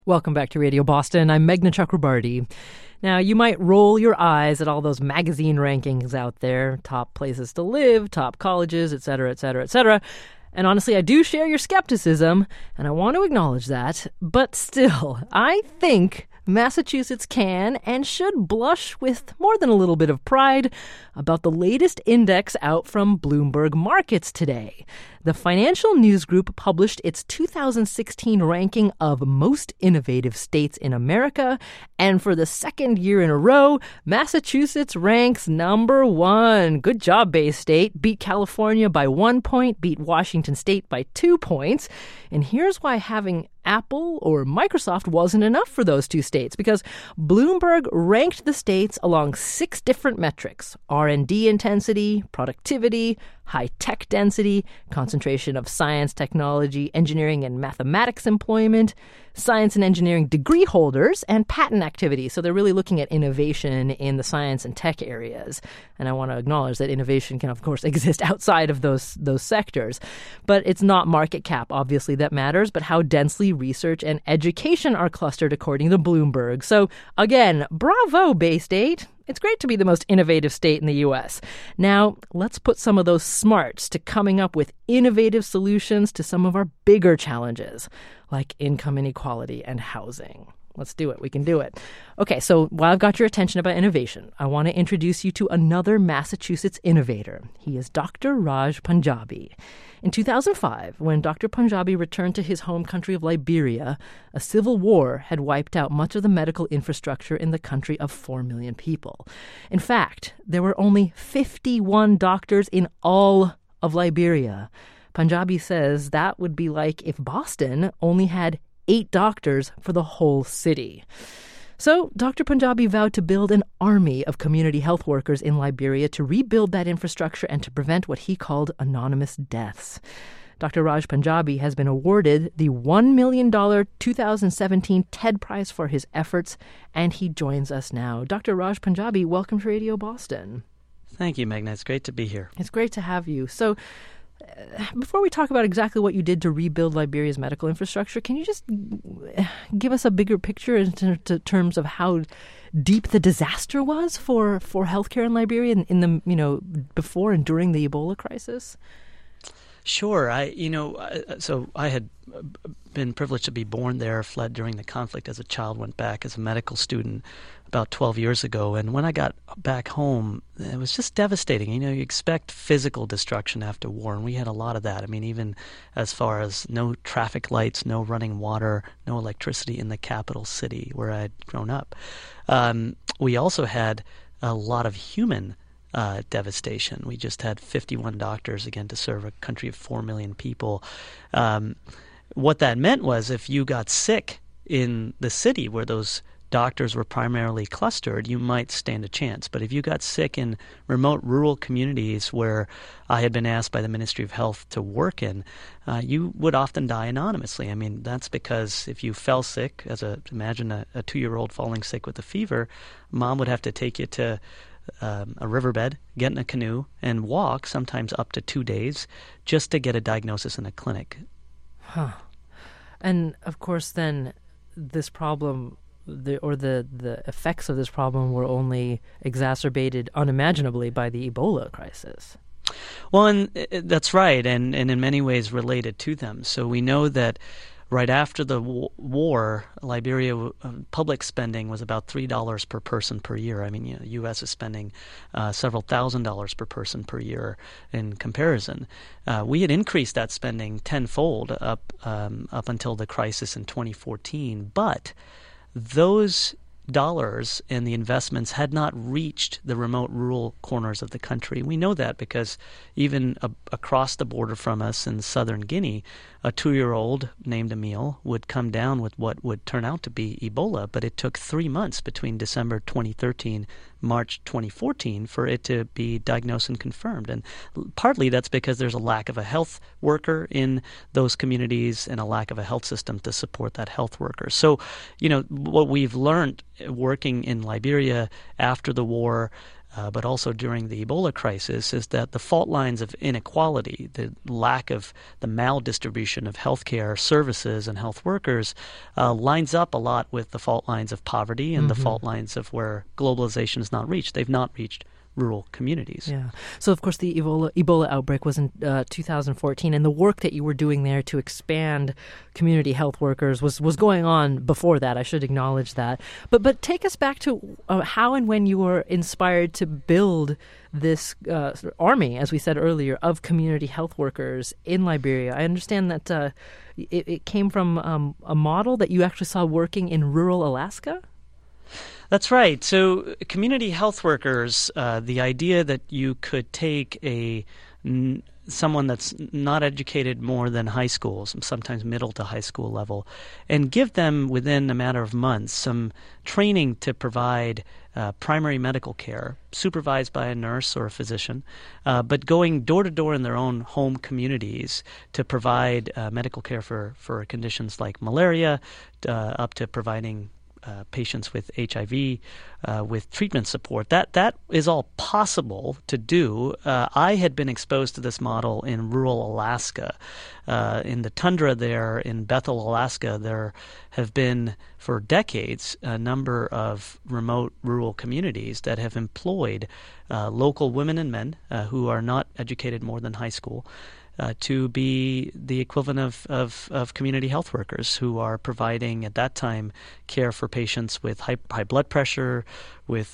Welcome back to Radio Boston. I'm Meghna Chakrabarti. Now, you might roll your eyes at all those magazine rankings out there, top places to live, top colleges, et cetera, et cetera, et cetera. And honestly, I do share your skepticism, and I want to acknowledge that. But still, I think Massachusetts can and should blush with more than a little bit of pride about the latest index out from Bloomberg Markets today. The Financial News Group published its 2016 ranking of most innovative states in America, and for the second year in a row, Massachusetts ranks number one. Good job, Bay State. Beat California by 1 point, beat Washington State by 2 points. And here's why having Apple or Microsoft wasn't enough for those two states, because Bloomberg ranked the states along 6 different metrics: R&D intensity, productivity, high-tech density, concentration of science, technology, engineering, and mathematics employment, science and engineering degree holders, and patent activity. So they're really looking at innovation in the science and tech areas. And I want to acknowledge that innovation can, of course, exist outside of those sectors. But it's not market cap, obviously, that matters, but how densely research and education are clustered according to Bloomberg. So, again, bravo, Bay State. It's great to be the most innovative state in the U.S. Now, let's put some of those smarts to coming up with innovative solutions to some of our bigger challenges, like income inequality and housing. Let's do it. We can do it. Okay, so while I've got your attention about innovation, I want to introduce you to another Massachusetts innovator. He is Dr. Raj Panjabi. In 2005, when Dr. Panjabi returned to his home country of Liberia, a civil war had wiped out much of the medical infrastructure in the country of 4 million people. In fact, there were only 51 doctors in all of Liberia. Panjabi says that would be like if Boston only had 8 doctors for the whole city. So Dr. Panjabi vowed to build an army of community health workers in Liberia to rebuild that infrastructure and to prevent what he called anonymous deaths. Dr. Raj Panjabi has been awarded the $1 million 2017 TED Prize for his efforts, and he joins us now. Dr. Raj Panjabi, welcome to Radio Boston. Thank you, Meghna. It's great to be here. It's great to have you. So before we talk about exactly what you did to rebuild Liberia's medical infrastructure, can you just give us a bigger picture in terms of how deep the disaster was for healthcare in Liberia in the before and during the Ebola crisis? Sure. So I had been privileged to be born there, fled during the conflict as a child, went back as a medical student about 12 years ago. And when I got back home, it was just devastating. You expect physical destruction after war, and we had a lot of that. I mean, even as far as no traffic lights, no running water, no electricity in the capital city where I'd grown up. We also had a lot of human devastation. We just had 51 doctors, again, to serve a country of 4 million people. What that meant was if you got sick in the city where those doctors were primarily clustered, you might stand a chance. But if you got sick in remote rural communities where I had been asked by the Ministry of Health to work in, you would often die anonymously. I mean, that's because if you fell sick, imagine a 2-year-old falling sick with a fever, mom would have to take you to a riverbed, get in a canoe, and walk sometimes up to 2 days just to get a diagnosis in a clinic. Huh. And of course, then this problem, the effects of this problem were only exacerbated unimaginably by the Ebola crisis. Well, and that's right, and in many ways related to them. So we know that right after the war, Liberia public spending was about $3 per person per year. I mean, the U.S. is spending several $1,000s per person per year in comparison. We had increased that spending tenfold up until the crisis in 2014, but those dollars and the investments had not reached the remote rural corners of the country. We know that because even across the border from us in southern Guinea, a 2-year-old named Emil would come down with what would turn out to be Ebola, but it took 3 months between December 2013, March 2014 for it to be diagnosed and confirmed. And partly that's because there's a lack of a health worker in those communities and a lack of a health system to support that health worker. So, what we've learned working in Liberia after the war, but also during the Ebola crisis, is that the fault lines of inequality, the lack of the maldistribution of healthcare services and health workers, lines up a lot with the fault lines of poverty and the fault lines of where globalization has not reached. They've not reached rural communities. Yeah. So, of course, the Ebola outbreak was in 2014, and the work that you were doing there to expand community health workers was going on before that. I should acknowledge that. But take us back to how and when you were inspired to build this sort of army, as we said earlier, of community health workers in Liberia. I understand that it came from a model that you actually saw working in rural Alaska? That's right. So community health workers, the idea that you could take someone that's not educated more than high school, sometimes middle to high school level, and give them within a matter of months some training to provide primary medical care, supervised by a nurse or a physician, but going door to door in their own home communities to provide medical care for conditions like malaria, up to providing patients with HIV, with treatment support. That is all possible to do. I had been exposed to this model in rural Alaska. In the tundra there in Bethel, Alaska, there have been for decades a number of remote rural communities that have employed local women and men who are not educated more than high school to be the equivalent of community health workers who are providing at that time care for patients with high blood pressure, with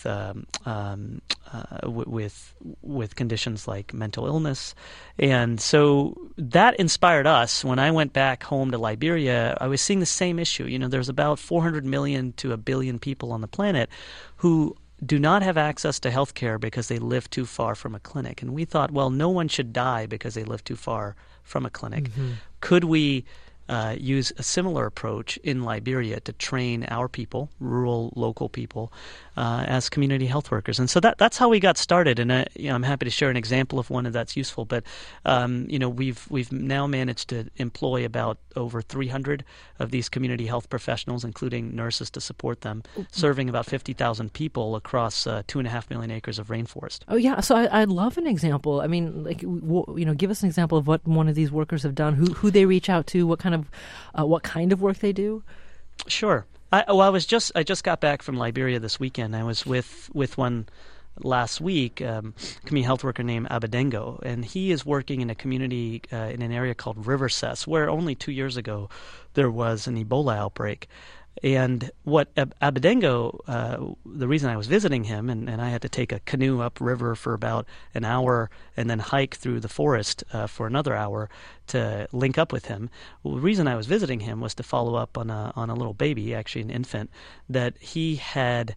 conditions like mental illness. And so that inspired us. When I went back home to Liberia, I was seeing the same issue. You know, there's about 400 million to 1 billion people on the planet who do not have access to health care because they live too far from a clinic. And we thought, well, no one should die because they live too far from a clinic. Could we use a similar approach in Liberia to train our people, rural, local people, as community health workers? And so that's how we got started. And I'm happy to share an example of one that's useful. But we've now managed to employ about over 300 of these community health professionals, including nurses to support them, serving about 50,000 people across 2.5 million acres of rainforest. Oh yeah, so I'd love an example. I mean, give us an example of what one of these workers have done, who they reach out to, what kind of work they do. Sure. I just got back from Liberia this weekend. I was with one last week, community health worker named Abadengo, and he is working in a community in an area called Riversess, where only 2 years ago there was an Ebola outbreak. And what Abadengo, the reason I was visiting him, and I had to take a canoe upriver for about an hour and then hike through the forest for another hour to link up with him. Well, the reason I was visiting him was to follow up on a little baby, actually an infant, that he had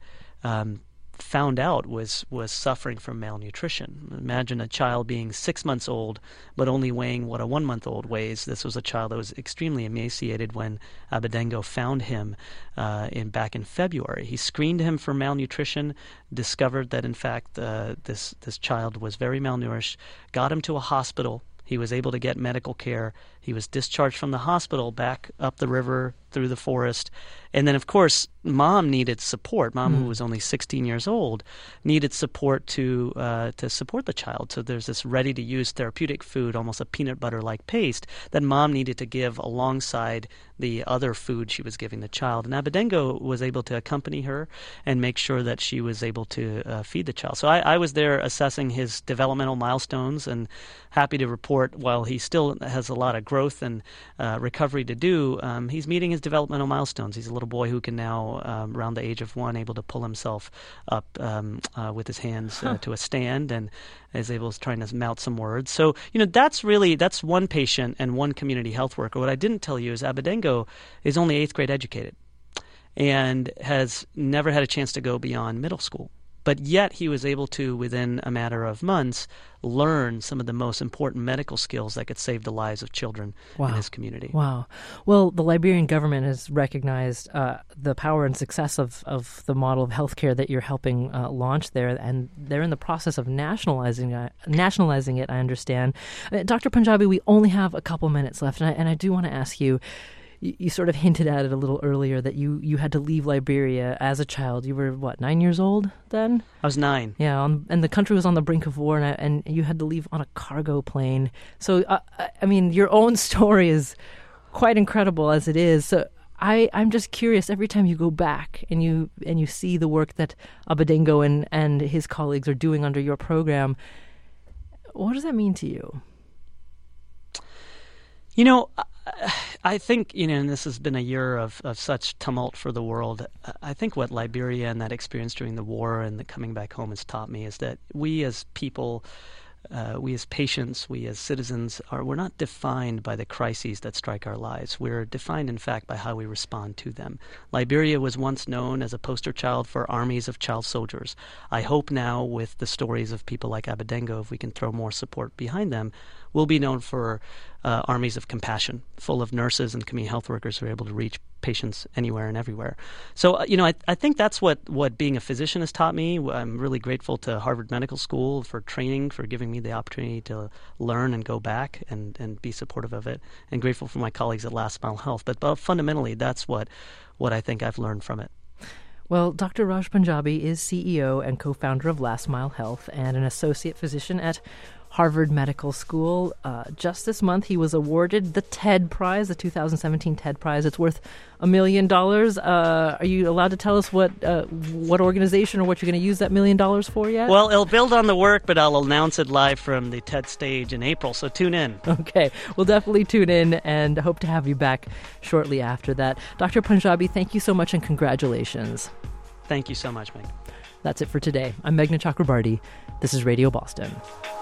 found out was suffering from malnutrition. Imagine a child being 6 months old but only weighing what a 1-month-old weighs. This was a child that was extremely emaciated when Abadengo found him back in February. He screened him for malnutrition, discovered that in fact this child was very malnourished, got him to a hospital. He was able to get medical care. He was discharged from the hospital back up the river through the forest. And then, of course, Mom needed support. Mom, who was only 16 years old, needed support to support the child. So there's this ready-to-use therapeutic food, almost a peanut butter-like paste, that Mom needed to give alongside the other food she was giving the child. And Abadengo was able to accompany her and make sure that she was able to feed the child. So I was there assessing his developmental milestones and happy to report while he still has a lot of growth and recovery to do, he's meeting his developmental milestones. He's a little boy who can now, around the age of 1, able to pull himself up with his hands to a stand and is able to trying to mouth some words. So, that's one patient and one community health worker. What I didn't tell you is Abadengo is only 8th grade educated and has never had a chance to go beyond middle school. But yet he was able to, within a matter of months, learn some of the most important medical skills that could save the lives of children in his community. Wow. Well, the Liberian government has recognized the power and success of the model of healthcare that you're helping launch there, and they're in the process of nationalizing it, I understand. Dr. Panjabi, we only have a couple minutes left, and I do want to ask you, you sort of hinted at it a little earlier that you had to leave Liberia as a child. You were, 9 years old then? I was 9. Yeah, and the country was on the brink of war, and you had to leave on a cargo plane. So, I mean, your own story is quite incredible as it is. So I'm just curious, every time you go back and you see the work that Abadengo and his colleagues are doing under your program, what does that mean to you? You know, I think, and this has been a year of such tumult for the world. I think what Liberia and that experience during the war and the coming back home has taught me is that we as people, we as patients, we as citizens, we're not defined by the crises that strike our lives. We're defined, in fact, by how we respond to them. Liberia was once known as a poster child for armies of child soldiers. I hope now, with the stories of people like Abadengo, if we can throw more support behind them, we'll be known for armies of compassion, full of nurses and community health workers who are able to reach patients anywhere and everywhere. So, I think that's what being a physician has taught me. I'm really grateful to Harvard Medical School for training, for giving me the opportunity to learn and go back and be supportive of it, and grateful for my colleagues at Last Mile Health. But fundamentally, that's what I think I've learned from it. Well, Dr. Raj Panjabi is CEO and co-founder of Last Mile Health and an associate physician at Harvard Medical School. Just this month, he was awarded the TED Prize, the 2017 TED Prize. It's worth $1 million. Are you allowed to tell us what organization or what you're going to use that $1 million for yet? Well, it'll build on the work, but I'll announce it live from the TED stage in April, so tune in. Okay, we'll definitely tune in and hope to have you back shortly after that. Dr. Panjabi, thank you so much and congratulations. Thank you so much, Meg. That's it for today. I'm Meghna Chakrabarty. This is Radio Boston.